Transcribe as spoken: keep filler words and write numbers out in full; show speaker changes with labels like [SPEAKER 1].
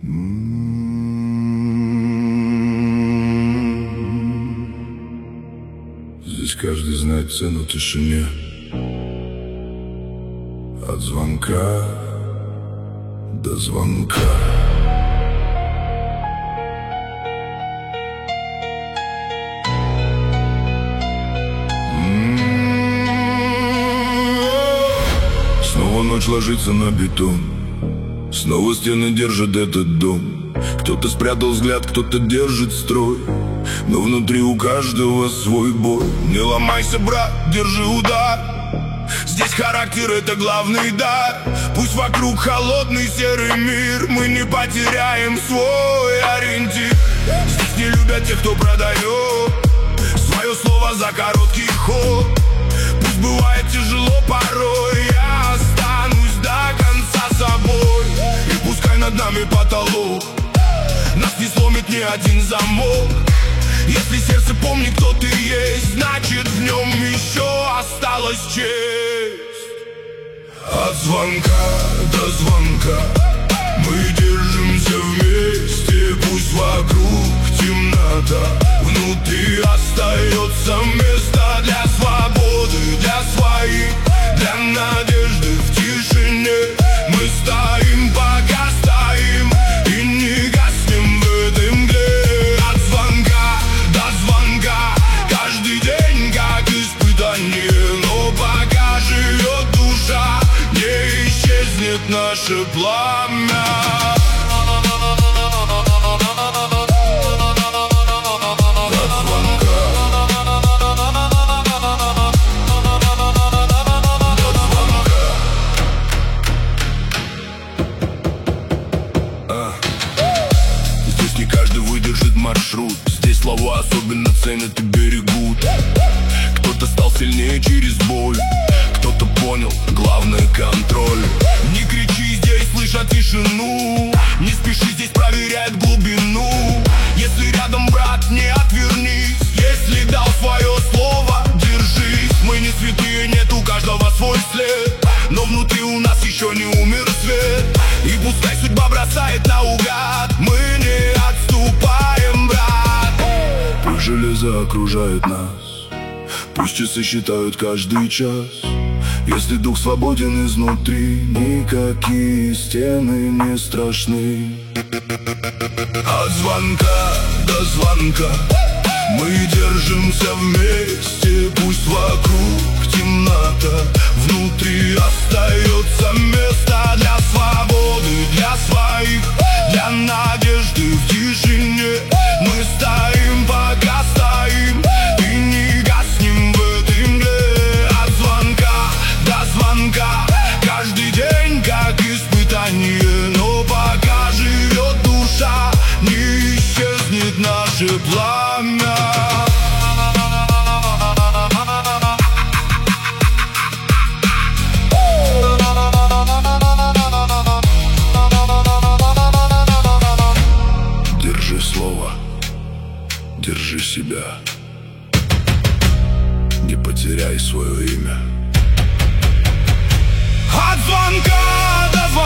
[SPEAKER 1] Здесь каждый знает цену тишине. От звонка до звонка. Снова ночь ложится на бетон. Снова стены держат этот дом. Кто-то спрятал взгляд, кто-то держит строй, но внутри у каждого свой бой. Не ломайся, брат, держи удар. Здесь характер — это главный дар. Пусть вокруг холодный серый мир, мы не потеряем свой ориентир. Здесь не любят тех, кто продает свое слово за короткий ход. Пусть бывает тяжело порой, я останусь до конца собой. И пускай над нами потолок, нас не сломит ни один замок. Если сердце помнит, кто ты есть, значит в нем еще осталась честь. От звонка до звонка мы держимся вместе. Пусть вокруг темнота, внутри остается место для свободы, для своих, для надежды. В тишине мы стоим, пока стоим, и не гаснем в этой мгле. От звонка до звонка каждый день как испытание, но пока живет душа, не исчезнет наше пламя. Маршрут. Здесь слова особенно ценят и берегут. Кто-то стал сильнее через боль, кто-то понял, главное контроль. Не кричи, здесь слышат тишину. Не спеши, здесь проверяет глубину. Если рядом, брат, не отвернись. Если дал свое слово, держись. Мы не святые, нет у каждого свой след, но внутри у нас еще не умер свет. И пускай судьба бросает наугад, мы не отступаем, брат. Пусть железо окружает нас, пусть часы считают каждый час. Если дух свободен изнутри, никакие стены не страшны. От звонка до звонка мы держимся вместе. Пусть вокруг темнота, внутри остается место для свободы, для своих, для надежды. В тишине мы стоим, пока стоим, и не гаснем в этой мгле. От звонка до звонка каждый день как испытание, но пока живет душа, не исчезнет наше пламя. Держи слово, держи себя, не потеряй свое имя. От звонка до звонка